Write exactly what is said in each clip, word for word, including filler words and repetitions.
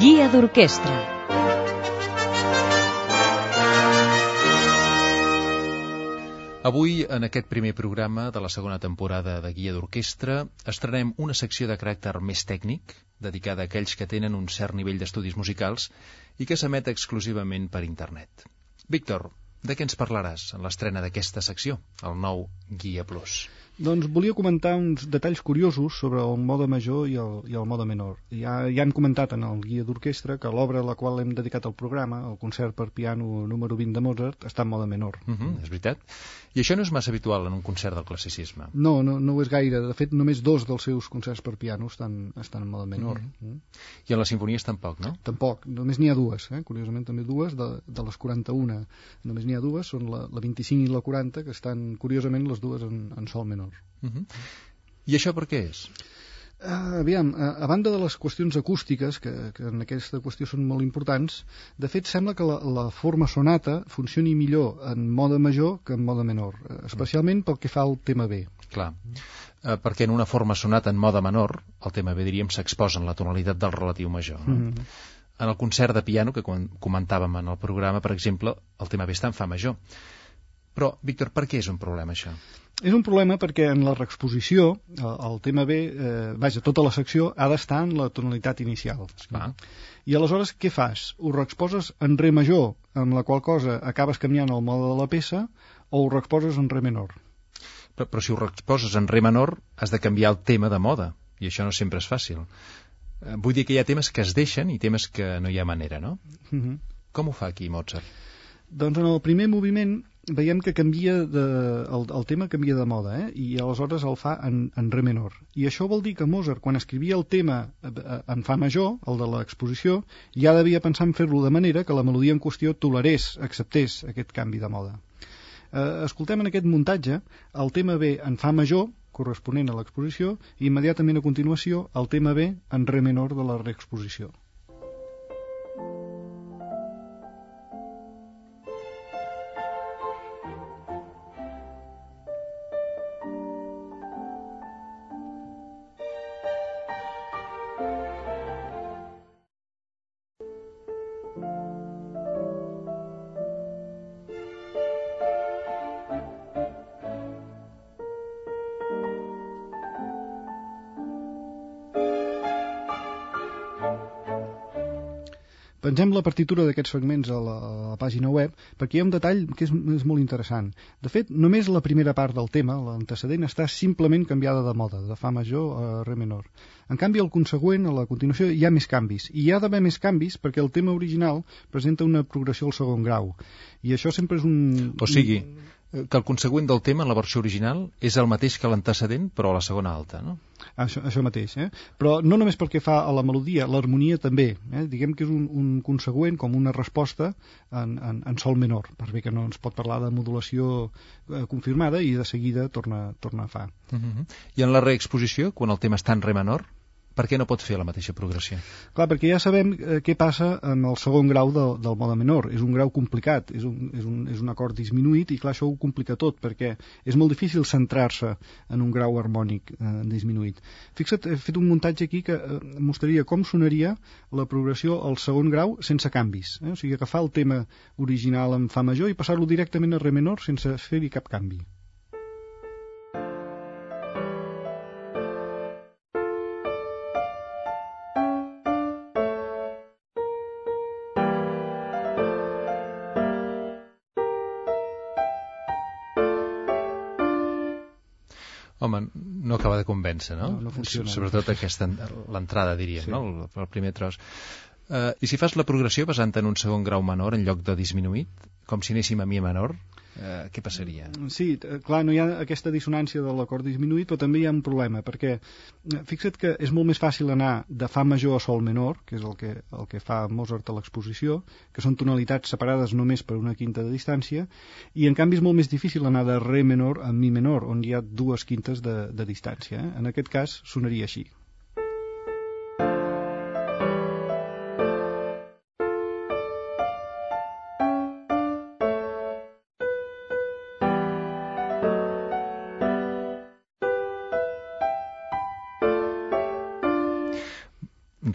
Guia d'orquestra. Avui, en aquest primer programa de la segona temporada de Guia d'Orquestra, estrenem una secció de caràcter més tècnic, dedicada a aquells que tenen un cert nivell d'estudis musicals i que s'emet exclusivament per internet. Víctor, de què ens parlaràs en l'estrena d'aquesta secció, el nou Guia Plus? Doncs volia comentar uns detalls curiosos sobre el mode major i el, i el mode menor. Ja, ja hem comentat en el Guia d'Orquestra que l'obra a la qual hem dedicat el programa, el concert per piano número vint de Mozart, està en mode menor. Uh -huh, és veritat. I això no és massa habitual en un concert del classicisme. No, no, no ho és gaire. De fet, només dos dels seus concerts per piano estan, estan en mode menor. Uh -huh. I en les simfonies tampoc, no? Tampoc. Només n'hi ha dues, eh? Curiosament també dues, de, de les quaranta-una. Només n'hi ha dues, són la, la vint-i-cinc i la quaranta, que estan, curiosament, les dues en, en sol menor. Uh -huh. I això per què és? Uh, aviam, a, a banda de les qüestions acústiques, que, que en aquesta qüestió són molt importants, de fet sembla que la, la forma sonata funcioni millor en mode major que en mode menor, especialment pel que fa al tema B. Clar, uh, perquè en una forma sonata en mode menor, el tema B, diríem, s'exposa en la tonalitat del relatiu major, no? Mm -hmm. En el concert de piano, que comentàvem en el programa, per exemple, el tema B està en fa major. Però, Víctor, per què és un problema, això? És un problema perquè en la reexposició el, el tema B, eh, vaja, tota la secció ha d'estar en la tonalitat inicial. Ah. I aleshores què fas? Ho reexposes en re major, amb la qual cosa acabes canviant el mode de la peça, o ho reexposes en re menor? Però, però si ho reexposes en re menor has de canviar el tema de mode, i això no sempre és fàcil. Eh, vull dir que hi ha temes que es deixen i temes que no hi ha manera, no? Uh -huh. Com ho fa aquí Mozart? Doncs en el primer moviment veiem que canvia de, el, el tema canvia de moda, eh? I aleshores el fa en, en re menor. I això vol dir que Mozart, quan escrivia el tema en fa major, el de l'exposició, ja devia pensar en fer-lo de manera que la melodia en qüestió tolerés, acceptés aquest canvi de moda. Eh, escoltem en aquest muntatge el tema B en fa major, corresponent a l'exposició, i immediatament a continuació el tema B en re menor de la reexposició. Pengem la partitura d'aquests fragments a la, a la pàgina web perquè hi ha un detall que és, és molt interessant. De fet, només la primera part del tema, l'antecedent, està simplement canviada de mode, de fa major a re menor. En canvi, el consegüent, a la continuació, hi ha més canvis. I hi ha d'haver més canvis perquè el tema original presenta una progressió al segon grau. I això sempre és un... O sigui, que el consegüent del tema en la versió original és el mateix que l'antecedent, però a la segona alta, no? Això, això mateix, eh? Però no només pel que fa a la melodia, l'harmonia també. Eh? Diguem que és un, un consegüent com una resposta en, en, en sol menor, per bé que no ens pot parlar de modulació eh, confirmada i de seguida torna, torna a fa. Uh -huh. I en la reexposició, quan el tema està en re menor, per què no pot fer la mateixa progressió? Clar, perquè ja sabem eh, què passa en el segon grau de, del mode menor. És un grau complicat, és un, és, un, és un acord disminuït i clar, això ho complica tot perquè és molt difícil centrar-se en un grau harmònic eh, disminuït. Fixa't, he fet un muntatge aquí que eh, mostraria com sonaria la progressió al segon grau sense canvis. Eh? O sigui, agafar el tema original en fa major i passar-lo directament a re menor sense fer-hi cap canvi. Home, no acaba de convèncer, no? No, no funciona. Sobretot aquesta, l'entrada, diríem, sí. No? El, el primer tros. Uh, I si fas la progressió basant en un segon grau menor en lloc de disminuït, com si anéssim a mi menor, uh, què passaria? Sí, clar, no hi ha aquesta dissonància de l'acord disminuït, però també hi ha un problema, perquè fixa't que és molt més fàcil anar de fa major a sol menor, que és el que, el que fa Mozart a l'exposició, que són tonalitats separades només per una quinta de distància, i en canvi és molt més difícil anar de re menor a mi menor, on hi ha dues quintes de, de distància. Eh? En aquest cas sonaria així.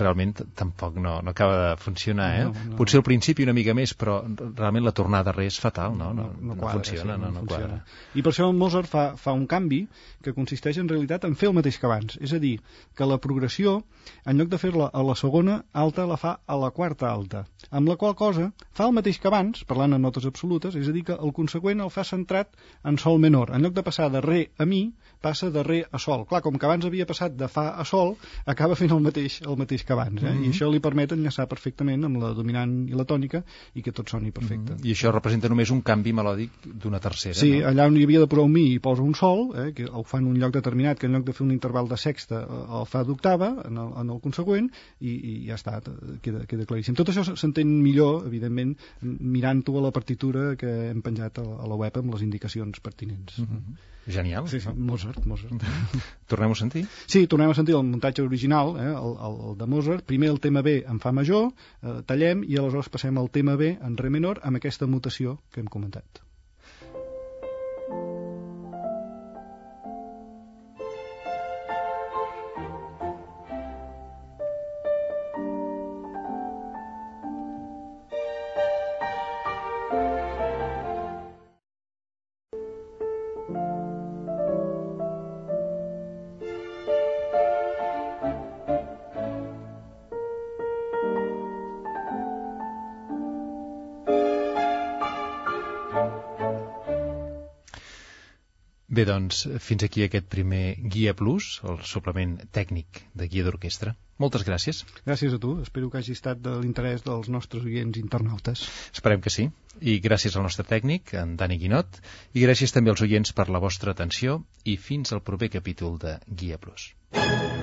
realment tampoc no, no acaba de funcionar, eh? No, no. Potser al principi una mica més, però realment la tornada res és fatal, no? No, no, no, no quadra, funciona, sí, no, no, no funciona. quadra. I per això Mozart fa, fa un canvi que consisteix en realitat en fer el mateix que abans. És a dir, que la progressió, en lloc de fer-la a la segona alta, la fa a la quarta alta. Amb la qual cosa fa el mateix que abans, parlant en notes absolutes, és a dir, que el conseqüent el fa centrat en sol menor. En lloc de passar de re a mi, passa de re a sol. Clar, com que abans havia passat de fa a sol, acaba fent el mateix, el mateix que abans. Eh? Mm-hmm. I això li permet enllaçar perfectament amb la dominant i la tònica i que tot soni perfecte. Mm-hmm. I això representa només un canvi melòdic d'una tercera, sí, no? Allà on hi havia de posar un mi hi posa un sol, eh, que ho fa en un lloc determinat, que en lloc de fer un interval de sexta el fa d'octava en, el, en el consegüent, i, i ja està, queda, queda claríssim. Tot això s'entén millor, evidentment, mirant-ho a la partitura que hem penjat a, a la web amb les indicacions pertinents. Mm-hmm. Genial. Sí, sí, Mozart, Mozart. Tornem a sentir? Sí, tornem a sentir el muntatge original, eh, el, el, el de Mozart. Primer el tema B en fa major, eh, tallem, i aleshores passem al tema B en re menor amb aquesta mutació que hem comentat. Bé, doncs, fins aquí aquest primer Guia Plus, el suplement tècnic de Guia d'Orquestra. Moltes gràcies. Gràcies a tu. Espero que hagi estat de l'interès dels nostres oients internautes. Esperem que sí. I gràcies al nostre tècnic, en Dani Guinot, i gràcies també als oients per la vostra atenció, i fins al proper capítol de Guia Plus.